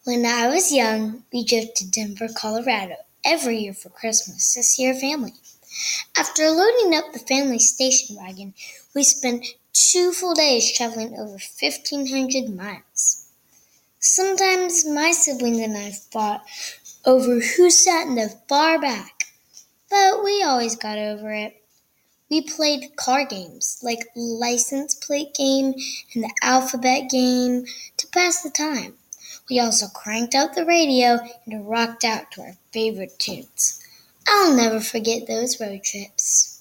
When I was young, we drove to Denver, Colorado every year for Christmas to see our family. After loading up the family station wagon, we spent 2 full days traveling over 1,500 miles. Sometimes my siblings and I fought over who sat in the far back, but we always got over it. We played car games like license plate game and the alphabet game to pass the time. We also cranked out the radio and rocked out to our favorite tunes. I'll never forget those road trips.